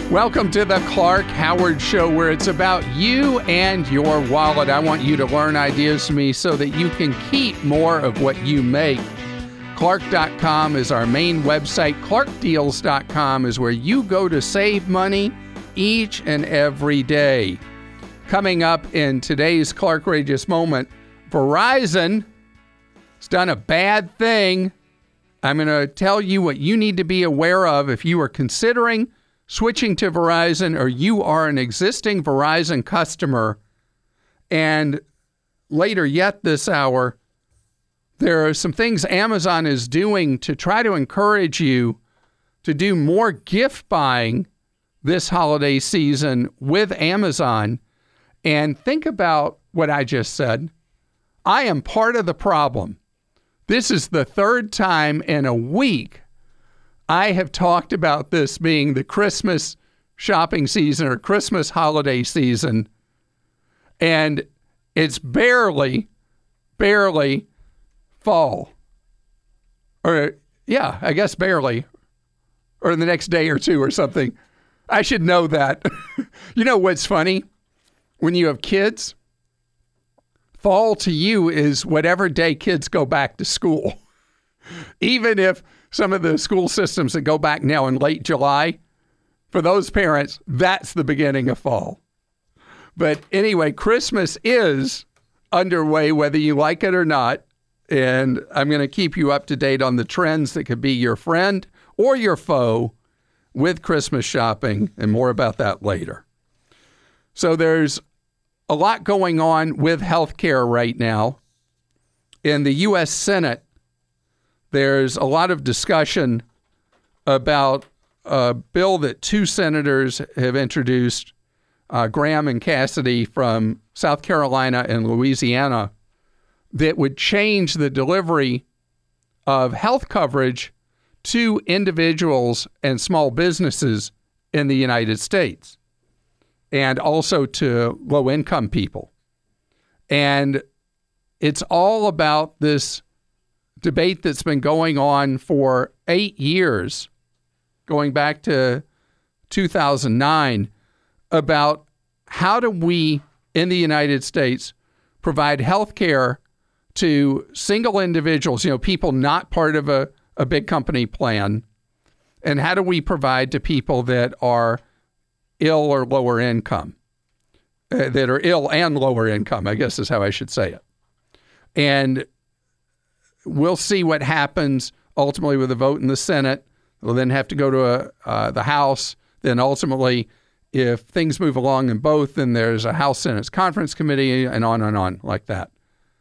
Welcome to the Clark Howard Show, where it's about you and your wallet. I want you to learn ideas from me so that you can keep more of what you make. Clark.com is our main website. ClarkDeals.com is where you go to save money each and every day. Coming up in today's Clarkrageous moment, Verizon has done a bad thing. I'm going to tell you what you need to be aware of if you are considering switching to Verizon or you are an existing Verizon customer. And later yet this hour, there are some things Amazon is doing to try to encourage you to do more gift buying this holiday season with Amazon. And think about what I just said. I am part of the problem. This is the third time in a week I have talked about this being the Christmas shopping season or Christmas holiday season, and it's barely fall. Or, yeah, I guess barely. Or the next day or two or something. I should know that. You know what's funny? When you have kids, fall to you is whatever day kids go back to school. Even if some of the school systems that go back now in late July, for those parents, that's the beginning of fall. But anyway, Christmas is underway, whether you like it or not. And I'm going to keep you up to date on the trends that could be your friend or your foe with Christmas shopping, and more about that later. So there's a lot going on with healthcare right now. In the U.S. Senate, there's a lot of discussion about a bill that two senators have introduced, Graham and Cassidy from South Carolina and Louisiana, that would change the delivery of health coverage to individuals and small businesses in the United States, and also to low-income people. And it's all about this debate that's been going on for 8 years, going back to 2009, about how do we in the United States provide health care to single individuals, people not part of a big company plan, and how do we provide to people that are ill or lower income, that are ill and lower income, I guess is how I should say it. And we'll see what happens ultimately with the vote in the Senate. We'll then have to go to the House. Then ultimately, if things move along in both, then there's a House Senate's Conference Committee and on like that.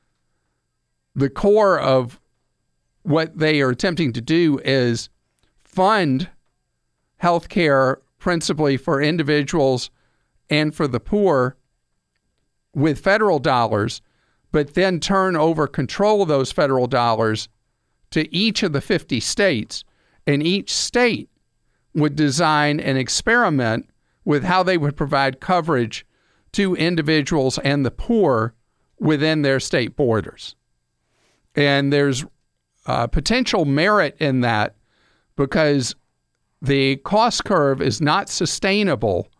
The core of what they are attempting to do is fund health care principally for individuals and for the poor with federal dollars, but then turn over control of those federal dollars to each of the 50 states, and each state would design an experiment with how they would provide coverage to individuals and the poor within their state borders. And there's potential merit in that because the cost curve is not sustainable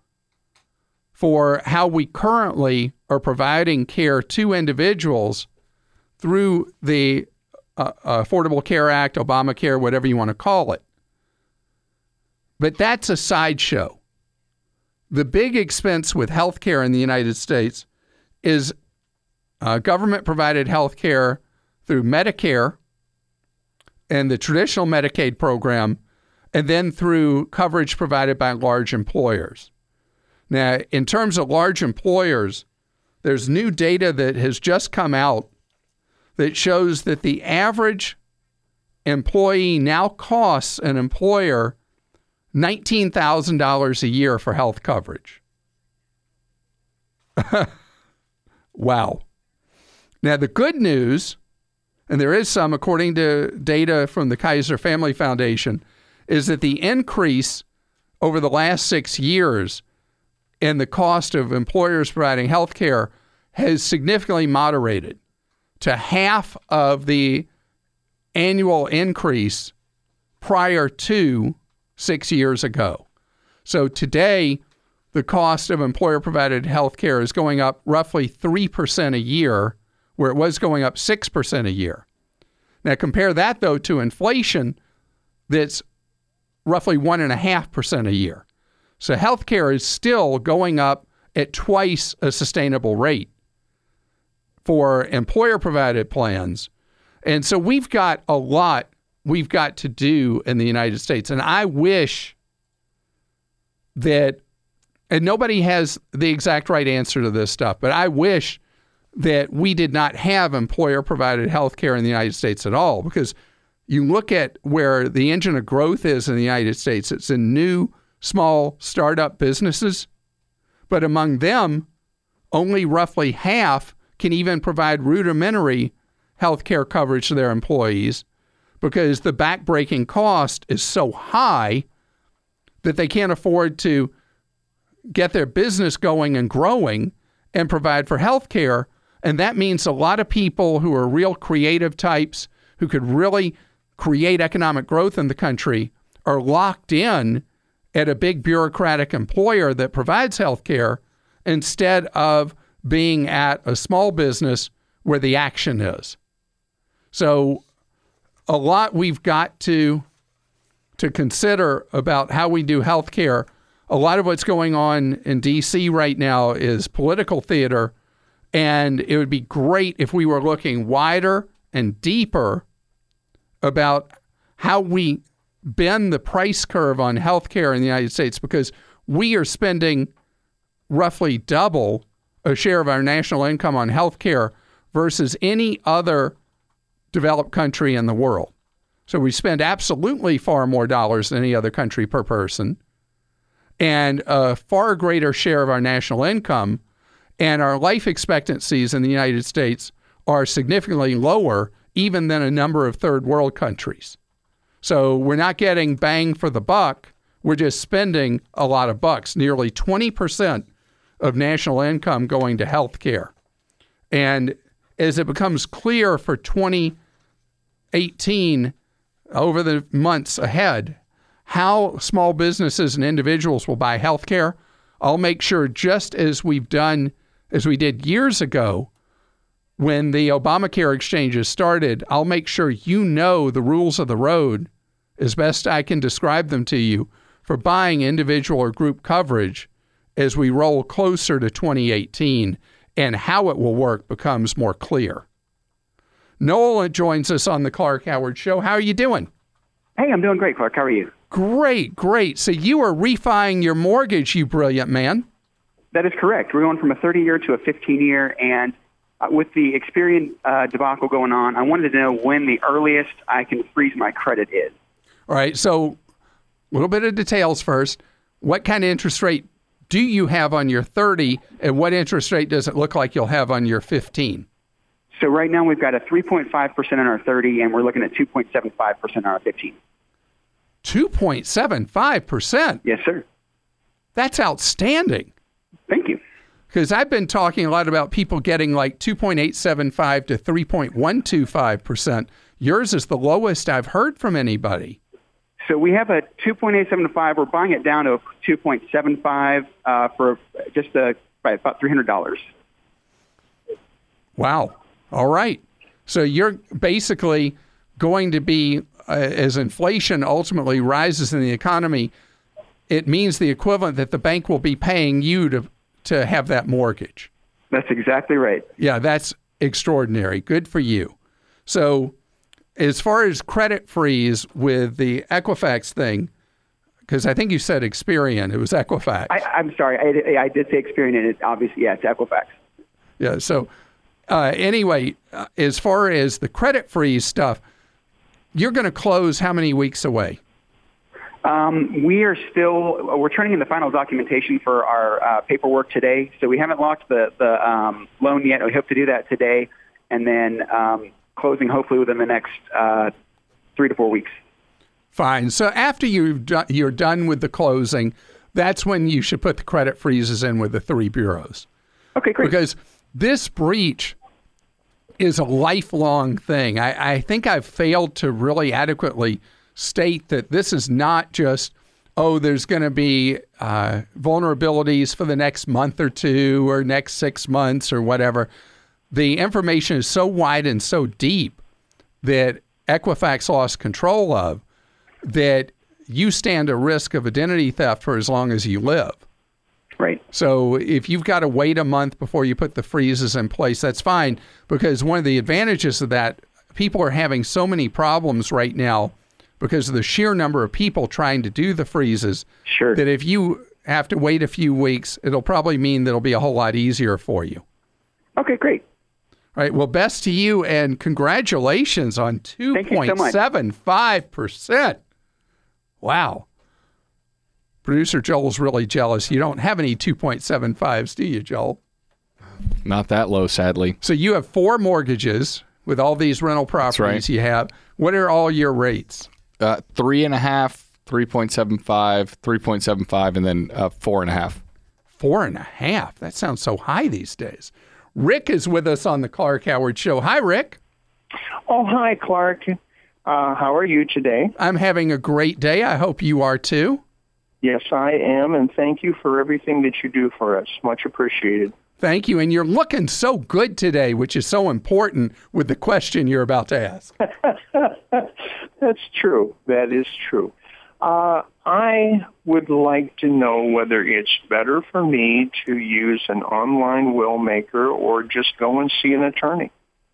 for how we currently are providing care to individuals through the Affordable Care Act, Obamacare, whatever you want to call it. But that's a sideshow. The big expense with health care in the United States is government-provided health care through Medicare and the traditional Medicaid program, and then through coverage provided by large employers. Now, in terms of large employers, there's new data that has just come out that shows that the average employee now costs an employer $19,000 a year for health coverage. Wow. Now, the good news, and there is some according to data from the Kaiser Family Foundation, is that the increase over the last 6 years in the cost of employers providing health care has significantly moderated to half of the annual increase prior to 6 years ago. So today, the cost of employer-provided health care is going up roughly 3% a year, where it was going up 6% a year. Now compare that, though, to inflation that's roughly 1.5% a year. So healthcare is still going up at twice a sustainable rate for employer-provided plans. And so we've got a lot we've got to do in the United States. And I wish that, and nobody has the exact right answer to this stuff, but I wish that we did not have employer-provided health care in the United States at all, because you look at where the engine of growth is in the United States, it's in new, small, startup businesses. But among them, only roughly half can even provide rudimentary health care coverage to their employees, because the backbreaking cost is so high that they can't afford to get their business going and growing and provide for health care. And that means a lot of people who are real creative types who could really create economic growth in the country are locked in at a big bureaucratic employer that provides health care instead of being at a small business where the action is. So a lot we've got to consider about how we do health care. A lot of what's going on in D.C. right now is political theater, and it would be great if we were looking wider and deeper about how we bend the price curve on healthcare in the United States, because we are spending roughly double a share of our national income on healthcare versus any other developed country in the world. So we spend absolutely far more dollars than any other country per person, and a far greater share of our national income, and our life expectancies in the United States are significantly lower even than a number of third world countries. So we're not getting bang for the buck. We're just spending a lot of bucks, nearly 20% of national income going to health care. And as it becomes clear for 2018, over the months ahead, how small businesses and individuals will buy health care, I'll make sure, just as we did years ago when the Obamacare exchanges started, I'll make sure you know the rules of the road as best I can describe them to you for buying individual or group coverage as we roll closer to 2018, and how it will work becomes more clear. Noel joins us on the Clark Howard Show. How are you doing? Hey, I'm doing great, Clark. How are you? Great. So you are refining your mortgage, you brilliant man. That is correct. We're going from a 30-year to a 15-year, and with the Experian debacle going on, I wanted to know when the earliest I can freeze my credit is. All right, so a little bit of details first. What kind of interest rate do you have on your 30, and what interest rate does it look like you'll have on your 15? So right now we've got a 3.5% on our 30, and we're looking at 2.75% on our 15. 2.75%? Yes, sir. That's outstanding. Thank you. Because I've been talking a lot about people getting like 2.875 to 3.125%. Yours is the lowest I've heard from anybody. So we have a 2.875. We're buying it down to a 2.75 for just by about $300. Wow. All right. So you're basically going to be, as inflation ultimately rises in the economy, it means the equivalent that the bank will be paying you to have that mortgage. That's exactly right. Yeah, that's extraordinary. Good for you. So as far as credit freeze with the Equifax thing, because I think you said Experian, it was Equifax. I'm sorry, I did say Experian, and it obviously, yeah, it's Equifax. Yeah, so anyway, as far as the credit freeze stuff, you're going to close how many weeks away? We're turning in the final documentation for our paperwork today. So we haven't locked the loan yet. We hope to do that today, and then closing hopefully within the next 3 to 4 weeks. Fine. So after you're done with the closing, that's when you should put the credit freezes in with the 3 bureaus. Okay, great. Because this breach is a lifelong thing. I think I've failed to really adequately state that this is not just oh, there's going to be vulnerabilities for the next month or two or next 6 months or whatever. The information is so wide and so deep that Equifax lost control of that you stand a risk of identity theft for as long as you live. Right. So if you've got to wait a month before you put the freezes in place, that's fine, because one of the advantages of that, people are having so many problems right now because of the sheer number of people trying to do the freezes, Sure. that if you have to wait a few weeks, it'll probably mean that it'll be a whole lot easier for you. Okay, great. All right. Well, best to you, and congratulations on 2.75%. Wow. Producer Joel's really jealous. You don't have any 2.75s, do you, Joel? Not that low, sadly. So you have 4 mortgages with all these rental properties right. you have. What are all your rates? 3.5, 3.75, 3.75, and then 4.5. 4.5. That sounds so high these days. Rick is with us on the Clark Howard Show. Hi, Rick. Oh, hi, Clark. How are you today? I'm having a great day. I hope you are too. Yes, I am, and thank you for everything that you do for us. Much appreciated. Thank you. And you're looking so good today, which is so important with the question you're about to ask. That's true. That is true. I would like to know whether it's better for me to use an online will maker or just go and see an attorney.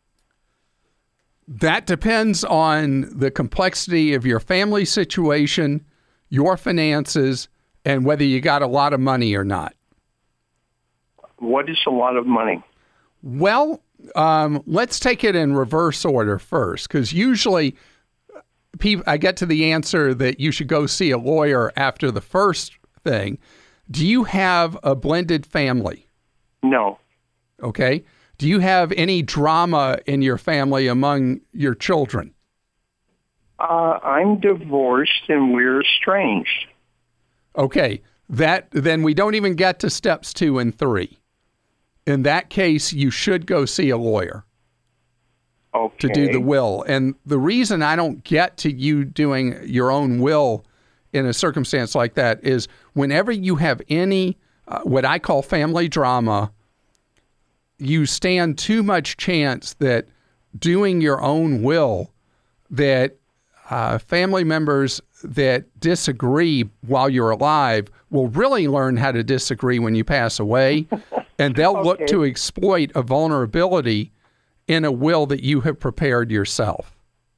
That depends on the complexity of your family situation, your finances, and whether you got a lot of money or not. What is a lot of money? Well, let's take it in reverse order first, because usually I get to the answer that you should go see a lawyer after the first thing. Do you have a blended family? No. Okay. Do you have any drama in your family among your children? I'm divorced and we're estranged. Okay. Then we don't even get to steps 2 and 3. In that case, you should go see a lawyer. Okay. To do the will. And the reason I don't get to you doing your own will in a circumstance like that is whenever you have any, what I call family drama, you stand too much chance that doing your own will, that family members that disagree while you're alive will really learn how to disagree when you pass away, and they'll look to exploit a vulnerability in a will that you have prepared yourself.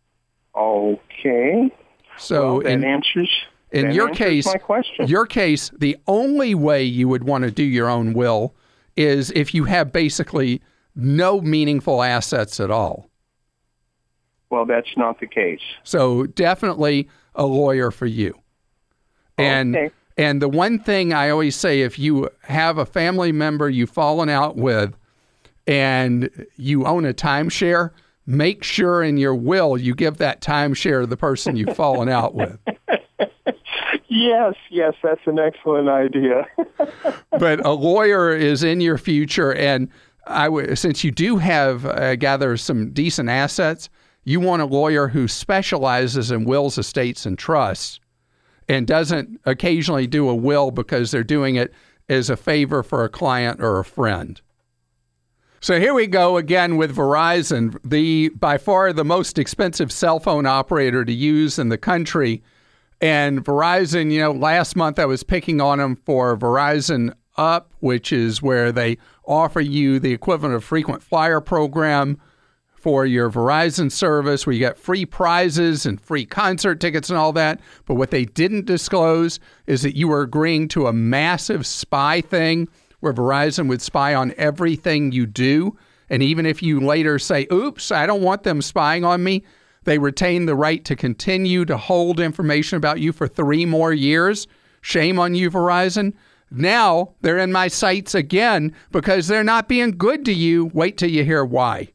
Okay. So that answers my question. Your case, the only way you would want to do your own will is if you have basically no meaningful assets at all. Well, that's not the case. So definitely a lawyer for you. Okay. And the one thing I always say, if you have a family member you've fallen out with and you own a timeshare, make sure in your will you give that timeshare to the person you've fallen out with. Yes, that's an excellent idea. But a lawyer is in your future, and since you do have, I gather, some decent assets, you want a lawyer who specializes in wills, estates, and trusts, and doesn't occasionally do a will because they're doing it as a favor for a client or a friend. So here we go again with Verizon, by far the most expensive cell phone operator to use in the country. And Verizon, last month I was picking on them for Verizon Up, which is where they offer you the equivalent of frequent flyer program for your Verizon service, where you get free prizes and free concert tickets and all that. But what they didn't disclose is that you were agreeing to a massive spy thing where Verizon would spy on everything you do. And even if you later say, oops, I don't want them spying on me, they retain the right to continue to hold information about you for 3 more years. Shame on you, Verizon. Now they're in my sights again because they're not being good to you. Wait till you hear why.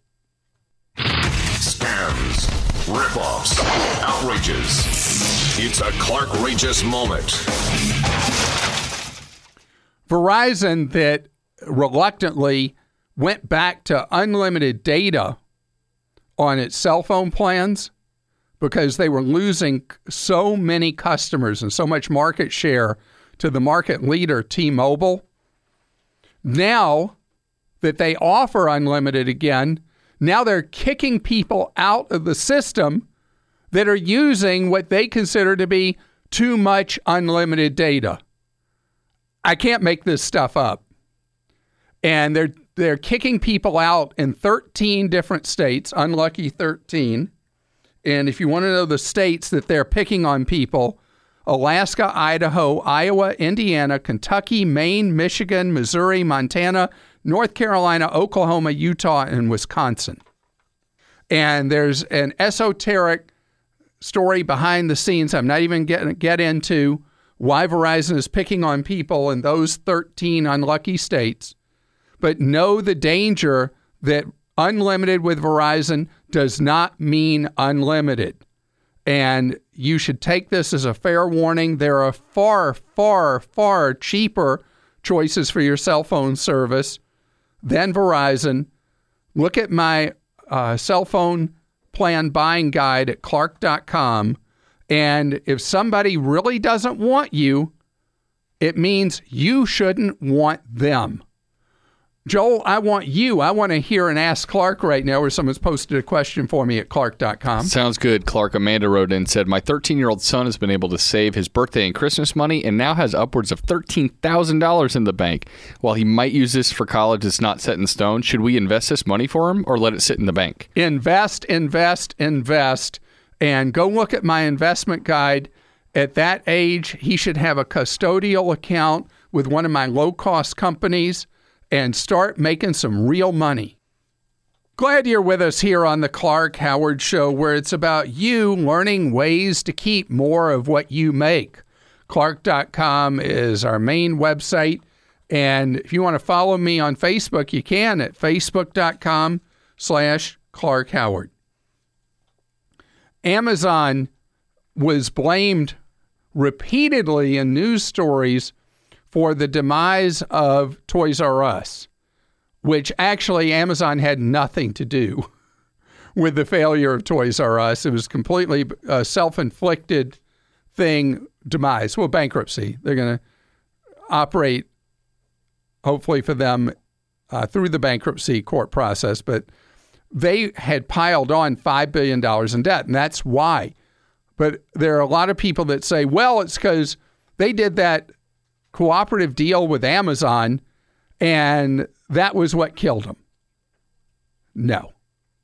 Scams, ripoffs, outrages. It's a Clark-rageous moment. Verizon that reluctantly went back to unlimited data on its cell phone plans because they were losing so many customers and so much market share to the market leader, T-Mobile. Now that they offer unlimited again, now they're kicking people out of the system that are using what they consider to be too much unlimited data. I can't make this stuff up. And they're kicking people out in 13 different states, unlucky 13. And if you want to know the states that they're picking on people, Alaska, Idaho, Iowa, Indiana, Kentucky, Maine, Michigan, Missouri, Montana, North Carolina, Oklahoma, Utah, and Wisconsin. And there's an esoteric story behind the scenes I'm not even going to get into why Verizon is picking on people in those 13 unlucky states. But know the danger that unlimited with Verizon does not mean unlimited. And you should take this as a fair warning. There are far, far, far cheaper choices for your cell phone service than Verizon. Look at my cell phone plan buying guide at Clark.com. And if somebody really doesn't want you, it means you shouldn't want them. Joel, I want you. I want to hear an Ask Clark right now where someone's posted a question for me at Clark.com. Sounds good, Clark. Amanda wrote in and said, my 13-year-old son has been able to save his birthday and Christmas money and now has upwards of $13,000 in the bank. While he might use this for college, it's not set in stone. Should we invest this money for him or let it sit in the bank? Invest, invest, invest. And go look at my investment guide. At that age, he should have a custodial account with one of my low-cost companies and start making some real money. Glad you're with us here on the Clark Howard Show, where it's about you learning ways to keep more of what you make. Clark.com is our main website. And if you want to follow me on Facebook, you can at facebook.com/Clark Howard. Amazon was blamed repeatedly in news stories for the demise of Toys R Us, which actually Amazon had nothing to do with the failure of Toys R Us. It was completely a self-inflicted thing, demise, well, bankruptcy. They're going to operate, hopefully for them, through the bankruptcy court process, but they had piled on $5 billion in debt, and that's why. But there are a lot of people that say, well, it's because they did that cooperative deal with Amazon, and that was what killed them. No,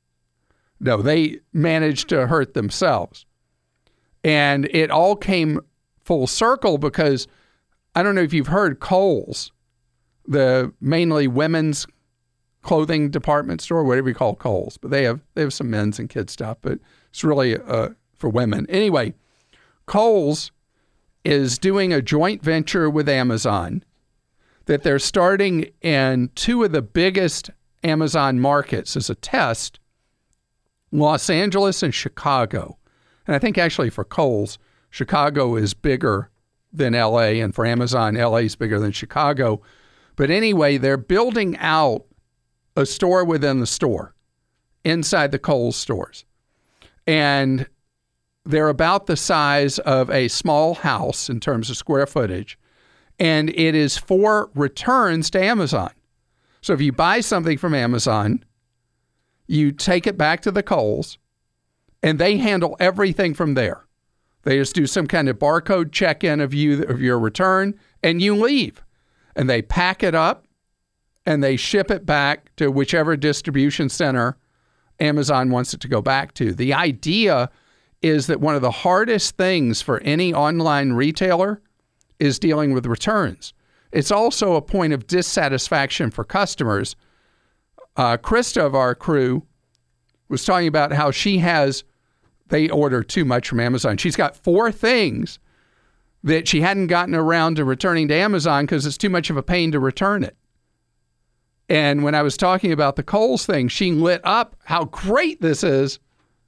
they managed to hurt themselves. And it all came full circle because I don't know if you've heard Kohl's, the mainly women's clothing department store, whatever you call Kohl's, but they have some men's and kids stuff, but it's really for women. Anyway, Kohl's is doing a joint venture with Amazon that they're starting in two of the biggest Amazon markets as a test, Los Angeles and Chicago. And I think actually for Kohl's, Chicago is bigger than LA, and for Amazon, LA is bigger than Chicago. But anyway, they're building out a store within the store, inside the Kohl's stores. And they're about the size of a small house in terms of square footage. And it is for returns to Amazon. So if you buy something from Amazon, you take it back to the Kohl's, and they handle everything from there. They just do some kind of barcode check-in of your return, and you leave. And they pack it up, and they ship it back to whichever distribution center Amazon wants it to go back to. The idea is that one of the hardest things for any online retailer is dealing with returns. It's also a point of dissatisfaction for customers. Krista of our crew was talking about how they order too much from Amazon. She's got 4 things that she hadn't gotten around to returning to Amazon because it's too much of a pain to return it. And when I was talking about the Kohl's thing, she lit up how great this is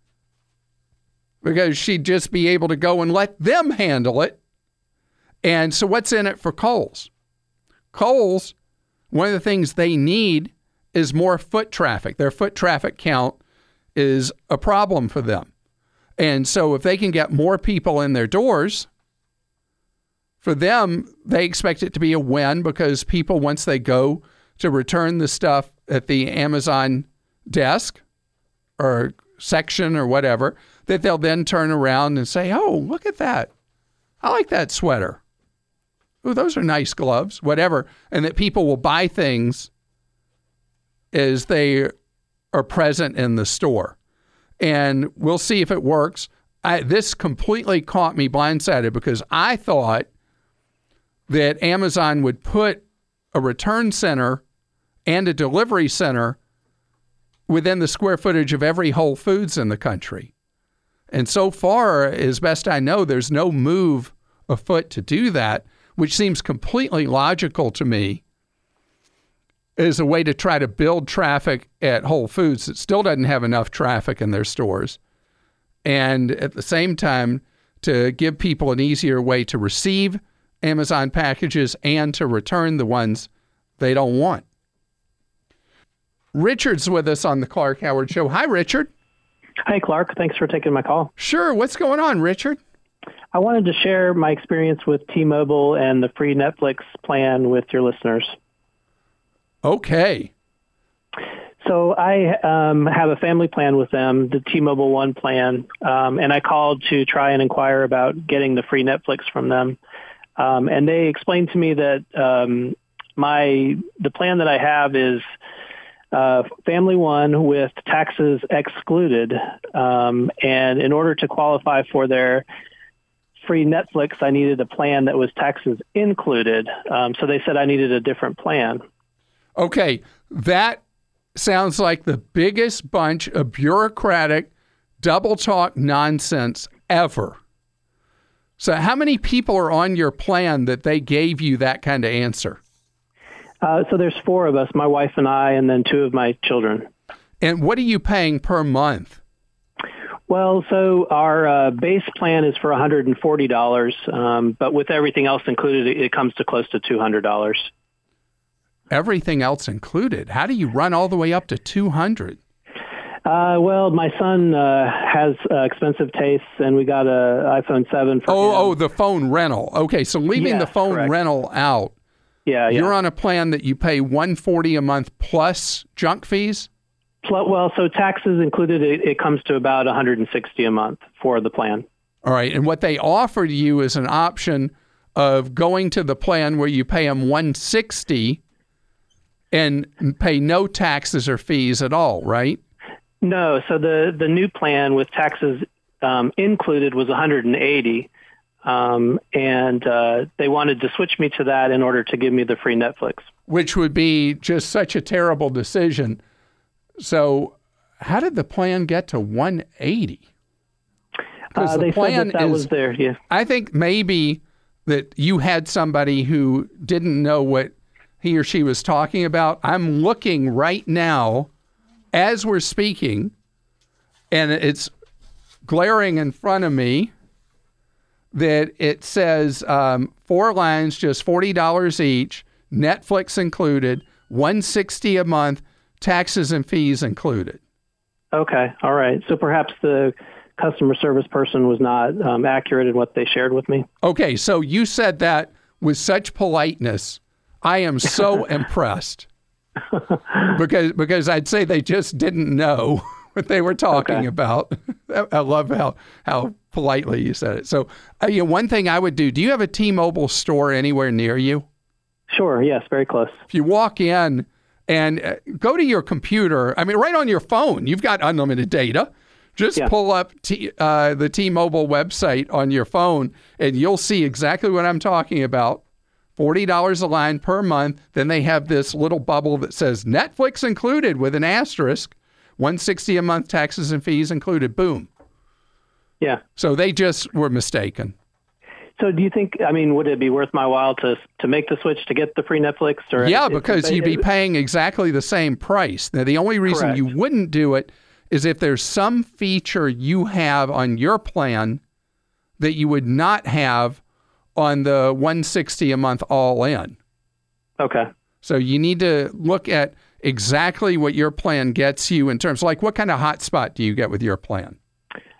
because she'd just be able to go and let them handle it. And so what's in it for Kohl's? Kohl's, one of the things they need is more foot traffic. Their foot traffic count is a problem for them. And so if they can get more people in their doors, for them, they expect it to be a win because people, once they go to return the stuff at the Amazon desk or section or whatever, that they'll then turn around and say, oh, look at that. I like that sweater. Oh, those are nice gloves, whatever. And that people will buy things as they are present in the store. And we'll see if it works. This completely caught me blindsided because I thought that Amazon would put a return center and a delivery center within the square footage of every Whole Foods in the country. And so far, as best I know, there's no move afoot to do that, which seems completely logical to me as a way to try to build traffic at Whole Foods that still doesn't have enough traffic in their stores. And at the same time, to give people an easier way to receive Amazon packages and to return the ones they don't want. Richard's with us on the Clark Howard Show. Hi, Richard. Hi, Clark. Thanks for taking my call. Sure. What's going on, Richard? I wanted to share my experience with T-Mobile and the free Netflix plan with your listeners. Okay. So I have a family plan with them, the T-Mobile One plan, and I called to try and inquire about getting the free Netflix from them. And they explained to me that the plan that I have is Family One with taxes excluded. And in order to qualify for their free Netflix, I needed a plan that was taxes included. So they said I needed a different plan. Okay, that sounds like the biggest bunch of bureaucratic double talk nonsense ever. So how many people are on your plan that they gave you that kind of answer? So there's 4 of us, my wife and I, and then 2 of my children. And what are you paying per month? Well, so our base plan is for $140, but with everything else included, it comes to close to $200. Everything else included? How do you run all the way up to $200? Well, my son has expensive tastes, and we got an iPhone 7 for him. Oh, the phone rental. Okay, so leaving the phone correct. rental out, you're on a plan that you pay $140 a month plus junk fees? Well, so taxes included, it comes to about $160 a month for the plan. All right, and what they offered you is an option of going to the plan where you pay them $160 and pay no taxes or fees at all, right? No, so the new plan with taxes included was $180, and they wanted to switch me to that in order to give me the free Netflix. Which would be just such a terrible decision. So how did the plan get to $180? Because they said that was there, yeah. I think maybe that you had somebody who didn't know what he or she was talking about. I'm looking right now as we're speaking, and it's glaring in front of me that it says 4 lines, just $40 each, Netflix included, $160 a month, taxes and fees included. Okay, all right. So perhaps the customer service person was not accurate in what they shared with me. Okay, so you said that with such politeness. I am so impressed because I'd say they just didn't know what they were talking about. I love how politely you said it. So, one thing I would do you have a T-Mobile store anywhere near you? Sure, yes, very close. If you walk in and go to your computer, right on your phone, you've got unlimited data. Just pull up the T-Mobile website on your phone, and you'll see exactly what I'm talking about. $40 a line per month. Then they have this little bubble that says Netflix included with an asterisk, $160 a month, taxes and fees included. Boom. Yeah. So they just were mistaken. So do you think, would it be worth my while to make the switch to get the free Netflix? Or because you'd be paying exactly the same price. Now, the only reason you wouldn't do it is if there's some feature you have on your plan that you would not have on the $160 a month all in. Okay. So you need to look at exactly what your plan gets you in terms, like what kind of hotspot do you get with your plan?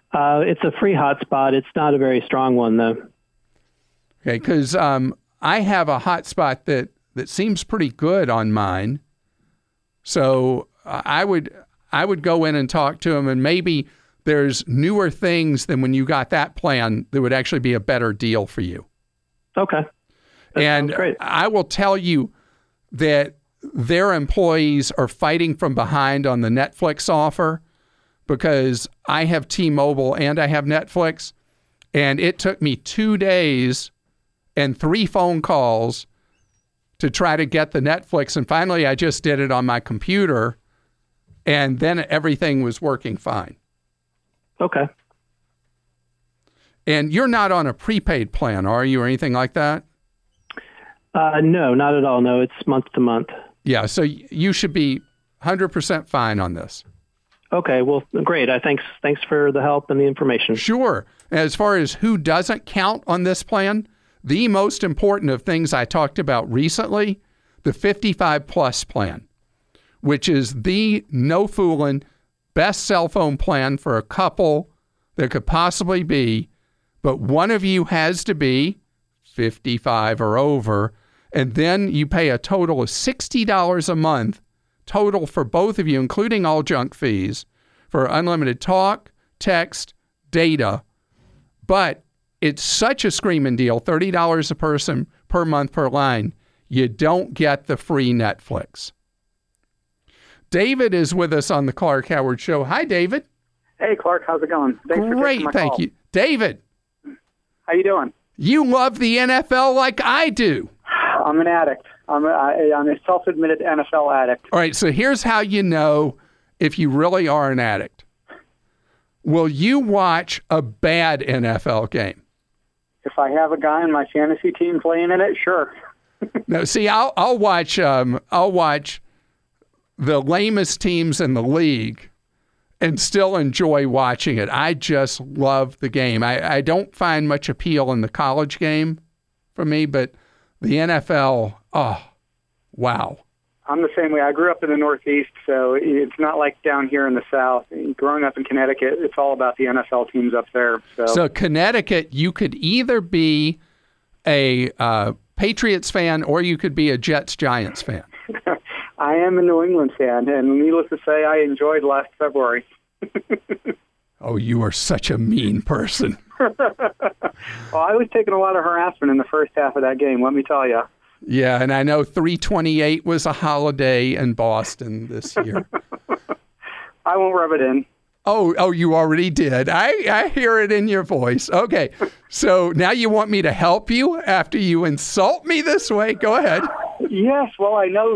It's a free hotspot. It's not a very strong one, though. Okay, because I have a hotspot that seems pretty good on mine. So I would go in and talk to them, and maybe there's newer things than when you got that plan that would actually be a better deal for you. Okay. That and sounds great. I will tell you that their employees are fighting from behind on the Netflix offer because I have T-Mobile and I have Netflix, and it took me 2 days and 3 phone calls to try to get the Netflix, and finally I just did it on my computer, and then everything was working fine. Okay. And you're not on a prepaid plan, are you, or anything like that? No, not at all. No, it's month to month. Yeah, so you should be 100% fine on this. Okay, well, great. Thanks for the help and the information. Sure. As far as who doesn't count on this plan, the most important of things I talked about recently, the 55 plus plan, which is the no fooling best cell phone plan for a couple there could possibly be, but one of you has to be 55 or over, and then you pay a total of $60 a month total for both of you, including all junk fees, for unlimited talk, text, data. But it's such a screaming deal, $30 a person per month per line, you don't get the free Netflix. David is with us on the Clark Howard Show. Hi, David. Hey, Clark. How's it going? Thanks for Great, taking my thank call. you. David, How you doing? you love the NFL like I do. I'm an addict. I'm a self-admitted NFL addict. All right, so here's how you know if you really are an addict. Will you watch a bad NFL game? If I have a guy in my fantasy team playing in it, sure. No, see, I'll watch the lamest teams in the league and still enjoy watching it. I just love the game. I don't find much appeal in the college game for me, but the NFL, oh, wow. I'm the same way. I grew up in the Northeast, so it's not like down here in the South. Growing up in Connecticut, it's all about the NFL teams up there. So Connecticut, you could either be a Patriots fan or you could be a Jets-Giants fan. I am a New England fan, and needless to say, I enjoyed last February. Oh, you are such a mean person. Well, I was taking a lot of harassment in the first half of that game, let me tell you. Yeah, and I know 328 was a holiday in Boston this year. I won't rub it in. Oh, you already did. I hear it in your voice. Okay, so now you want me to help you after you insult me this way? Go ahead. Yes, well, I know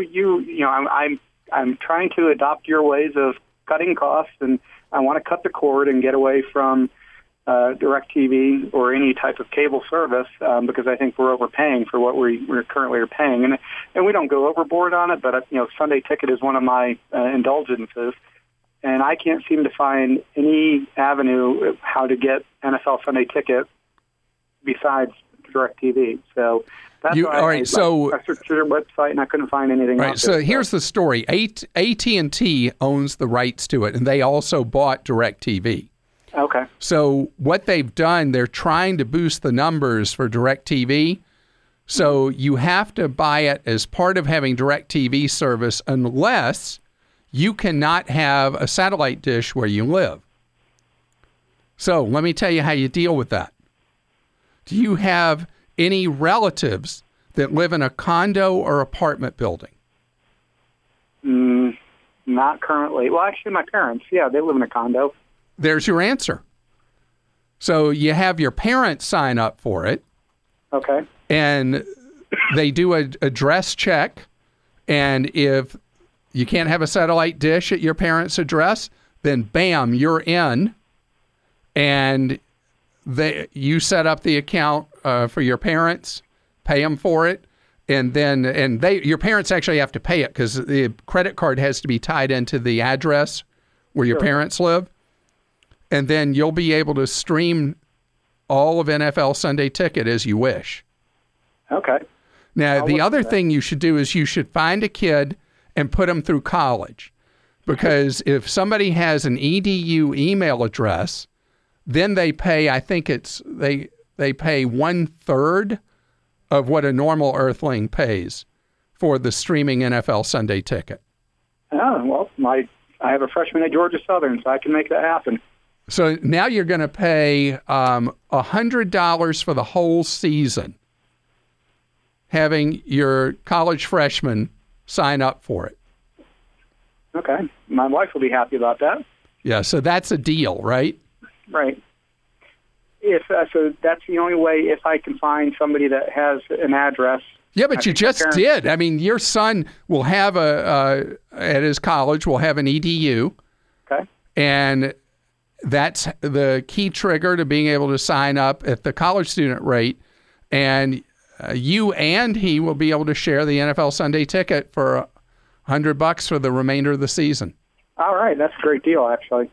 I'm trying to adopt your ways of cutting costs, and I want to cut the cord and get away from DirecTV or any type of cable service because I think we're overpaying for what we're currently are paying, and we don't go overboard on it. But Sunday Ticket is one of my indulgences, and I can't seem to find any avenue how to get NFL Sunday Ticket besides DirecTV. So that's why I searched your website and I couldn't find anything. Right. So here's the story: AT&T owns the rights to it, and they also bought DirecTV. Okay. So what they've done, they're trying to boost the numbers for DirecTV. So you have to buy it as part of having DirecTV service unless you cannot have a satellite dish where you live. So let me tell you how you deal with that. Do you have any relatives that live in a condo or apartment building? Not currently. Well, actually, my parents, yeah, they live in a condo. There's your answer. So you have your parents sign up for it. Okay. And they do a address check. And if you can't have a satellite dish at your parents' address, then bam, you're in. And you set up the account for your parents, pay them for it. And then your parents actually have to pay it because the credit card has to be tied into the address where your parents live. And then you'll be able to stream all of NFL Sunday Ticket as you wish. Okay. Now, the other thing you should do is you should find a kid and put them through college. Because if somebody has an EDU email address, then they pay, I think they pay 1/3 of what a normal Earthling pays for the streaming NFL Sunday ticket. Oh, well, I have a freshman at Georgia Southern, so I can make that happen. So now you're going to pay $100 for the whole season, having your college freshman sign up for it. Okay. My wife will be happy about that. Yeah, so that's a deal, right? Right. So that's the only way if I can find somebody that has an address. Yeah, but you just did. I mean, your son will have at his college, will have an EDU. Okay. And that's the key trigger to being able to sign up at the college student rate. And you and he will be able to share the NFL Sunday ticket for $100 for the remainder of the season. All right. That's a great deal, actually.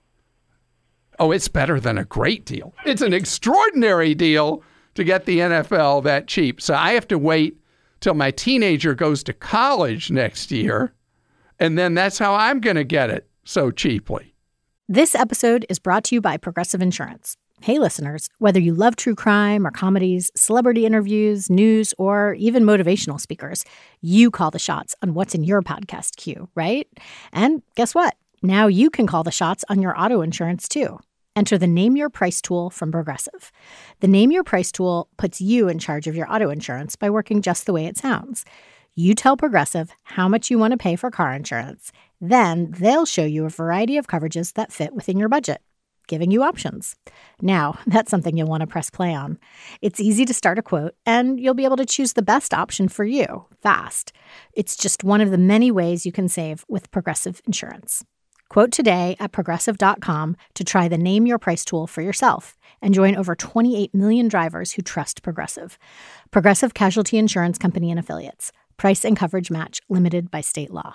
Oh, it's better than a great deal. It's an extraordinary deal to get the NFL that cheap. So I have to wait till my teenager goes to college next year, and then that's how I'm going to get it so cheaply. This episode is brought to you by Progressive Insurance. Hey, listeners, whether you love true crime or comedies, celebrity interviews, news, or even motivational speakers, you call the shots on what's in your podcast queue, right? And guess what? Now you can call the shots on your auto insurance, too. Enter the Name Your Price tool from Progressive. The Name Your Price tool puts you in charge of your auto insurance by working just the way it sounds. You tell Progressive how much you want to pay for car insurance. Then they'll show you a variety of coverages that fit within your budget, giving you options. Now, that's something you'll want to press play on. It's easy to start a quote, and you'll be able to choose the best option for you fast. It's just one of the many ways you can save with Progressive Insurance. Quote today at Progressive.com to try the Name Your Price tool for yourself and join over 28 million drivers who trust Progressive. Progressive Casualty Insurance Company and Affiliates. Price and coverage match limited by state law.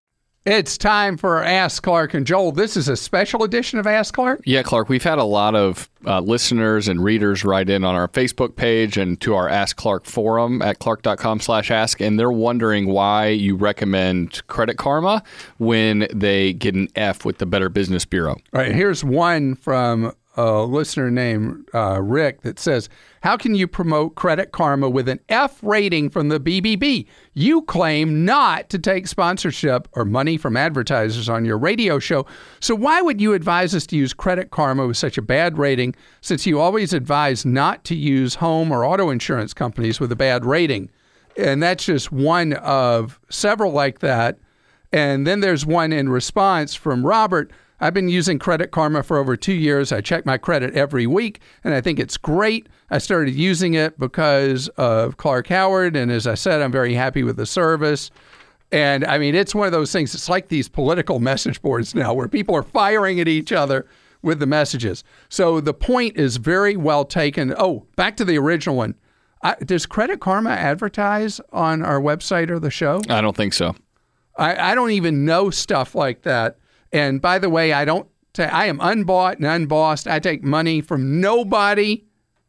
It's time for Ask Clark and Joel. This is a special edition of Ask Clark. Yeah, Clark, we've had a lot of listeners and readers write in on our Facebook page and to our Ask Clark forum at clark.com/ask, and they're wondering why you recommend Credit Karma when they get an F with the Better Business Bureau. All right, here's one from a listener named Rick that says, how can you promote Credit Karma with an F rating from the BBB? You claim not to take sponsorship or money from advertisers on your radio show. So why would you advise us to use Credit Karma with such a bad rating, since you always advise not to use home or auto insurance companies with a bad rating? And that's just one of several like that. And then there's one in response from Robert. I've been using Credit Karma for over 2 years. I check my credit every week, and I think it's great. I started using it because of Clark Howard, and as I said, I'm very happy with the service. And, I mean, it's one of those things, it's like these political message boards now where people are firing at each other with the messages. So the point is very well taken. Oh, back to the original one. Does Credit Karma advertise on our website or the show? I don't think so. I don't even know stuff like that. And by the way, I am unbought and unbossed. I take money from nobody,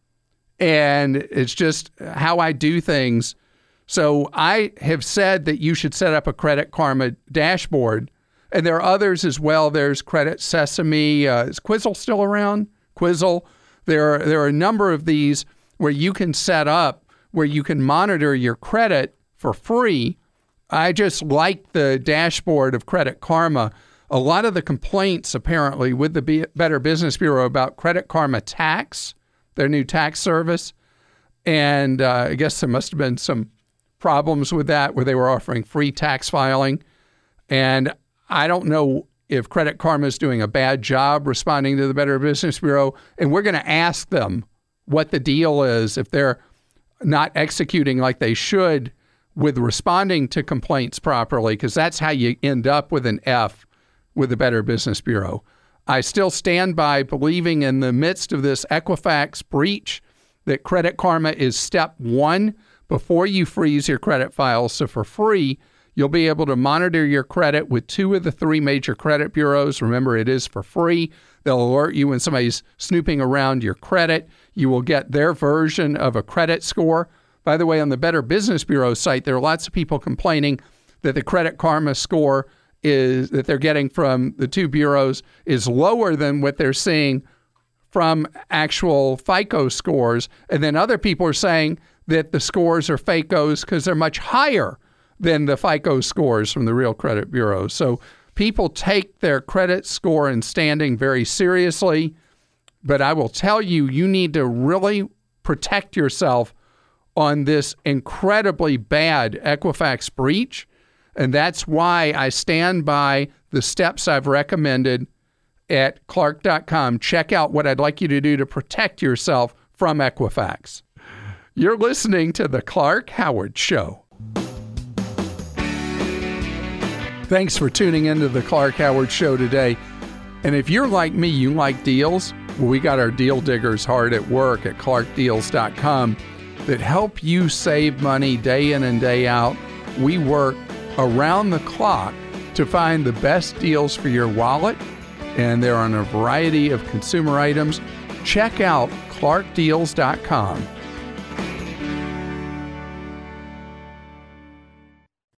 and it's just how I do things. So I have said that you should set up a Credit Karma dashboard, and there are others as well. There's Credit Sesame. Is Quizzle still around? Quizzle. There are a number of these where you can set up where you can monitor your credit for free. I just like the dashboard of Credit Karma. A lot of the complaints, apparently, with the Better Business Bureau about Credit Karma Tax, their new tax service, and I guess there must have been some problems with that where they were offering free tax filing. And I don't know if Credit Karma is doing a bad job responding to the Better Business Bureau, and we're going to ask them what the deal is if they're not executing like they should with responding to complaints properly, because that's how you end up with an F with the Better Business Bureau. I still stand by believing in the midst of this Equifax breach that Credit Karma is step one before you freeze your credit files. So for free, you'll be able to monitor your credit with 2 of the 3 major credit bureaus. Remember, it is for free. They'll alert you when somebody's snooping around your credit. You will get their version of a credit score. By the way, on the Better Business Bureau site, there are lots of people complaining that the Credit Karma score is that they're getting from the 2 bureaus is lower than what they're seeing from actual FICO scores. And then other people are saying that the scores are FICOs because they're much higher than the FICO scores from the real credit bureaus. So people take their credit score and standing very seriously. But I will tell you, you need to really protect yourself on this incredibly bad Equifax breach. And that's why I stand by the steps I've recommended at Clark.com. Check out what I'd like you to do to protect yourself from Equifax. You're listening to The Clark Howard Show. Thanks for tuning into The Clark Howard Show today. And if you're like me, you like deals, well, we got our deal diggers hard at work at ClarkDeals.com that help you save money day in and day out. We work around the clock to find the best deals for your wallet, and they're on a variety of consumer items. Check out ClarkDeals.com